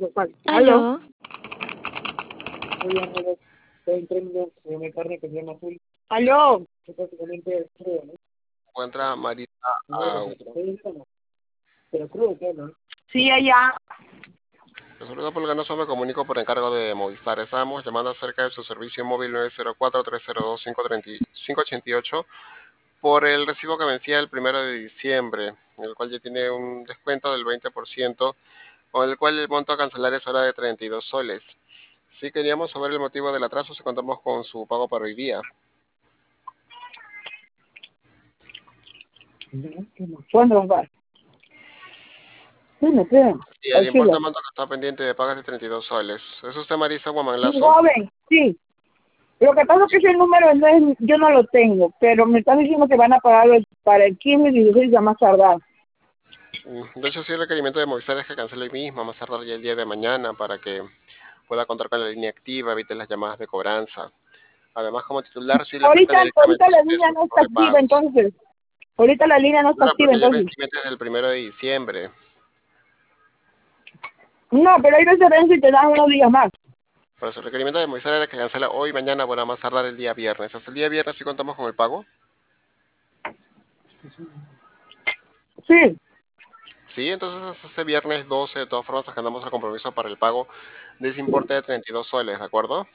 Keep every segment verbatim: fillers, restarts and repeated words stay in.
Aló. Aló. Aló. Encuentra Marita Agua. Sí, allá. Resulta por el caso me comunico por encargo de Movistar. Estábamos llamando acerca de su servicio móvil nueve cero cuatro, tres cero dos, cinco ocho ocho por el recibo que vencía el primero de diciembre, el cual ya tiene un descuento del veinte por ciento, con el cual el monto a cancelar es ahora de treinta y dos soles. Si queríamos saber el motivo del atraso, si contamos con su pago para hoy día. ¿Cuándo va? Dime, ¿qué? Sí, el importe monto que está pendiente de pagas de treinta y dos soles. ¿Es usted Marisa Guamanlazo? Joven, sí. Lo que pasa es que ese número no es, yo no lo tengo, pero me están diciendo que van a pagarlo para el quince y dieciséis a más tardar. De hecho, sí, el requerimiento de Movistar es que cancele hoy mismo, a más tardar ya el día de mañana, para que pueda contar con la línea activa, evite las llamadas de cobranza. Además, como titular, sí le afecta Ahorita, directamente ahorita a la usted línea su no tipo está de activa, pagos. entonces. Ahorita la línea no está Claro, activa, porque ya el entonces. vencimiento es del primero de diciembre. No, pero hay veces vence y te dan unos días más. Por eso, el requerimiento de Movistar era que cancela hoy, mañana, bueno, a más tardar el día viernes. Hasta el día viernes sí contamos con el pago. Sí. Sí, entonces hasta este viernes doce, de todas formas, agendamos el compromiso para el pago de ese importe de treinta y dos soles, ¿de acuerdo?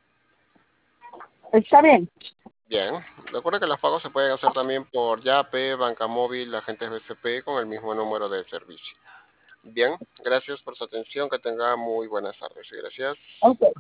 Está bien. Bien, recuerda que los pagos se pueden hacer también por Yape, Banca Móvil, agentes B C P con el mismo número de servicio. Bien, gracias por su atención, que tenga muy buenas tardes y gracias. Ok.